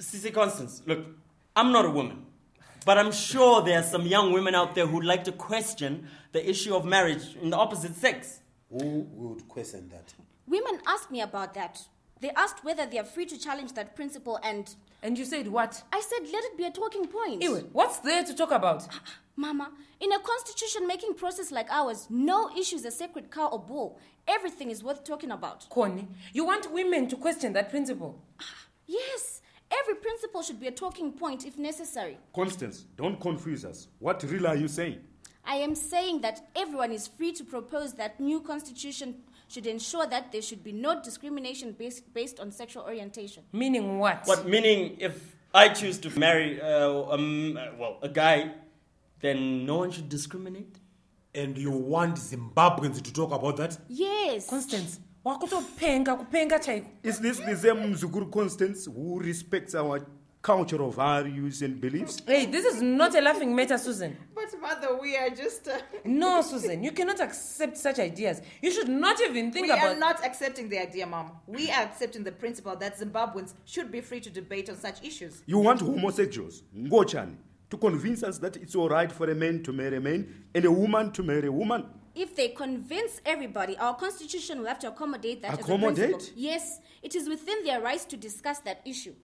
Sissy Constance, look, I'm not a woman. But I'm sure there are some young women out there who'd like to question the issue of marriage in the opposite sex. Who would question that? Women asked me about that. They asked whether they are free to challenge that principle and... And you said what? I said let it be a talking point. Ewe, what's there to talk about? Mama, in a constitution-making process like ours, no issue is a sacred cow or bull. Everything is worth talking about. Connie, you want women to question that principle? Yes, every principle should be a talking point if necessary. Constance, don't confuse us. What really are you saying? I am saying that everyone is free to propose that new constitution should ensure that there should be no discrimination based on sexual orientation. Meaning what? What, meaning if I choose to marry a guy, then no one should discriminate? And you want Zimbabweans to talk about that? Yes. Constance, kupenga chaiko. Is this the same Mzukuru Constance who respects our cultural values and beliefs? Hey, this is not a laughing matter, Susan. But mother, we are just... No, Susan, you cannot accept such ideas. You should not even think about... We are not accepting the idea, Mom. We are accepting the principle that Zimbabweans should be free to debate on such issues. You want homosexuals, Ngochani, to convince us that it's all right for a man to marry a man and a woman to marry a woman? If they convince everybody, our constitution will have to accommodate that Accommodate? as a principle. Yes, it is within their rights to discuss that issue.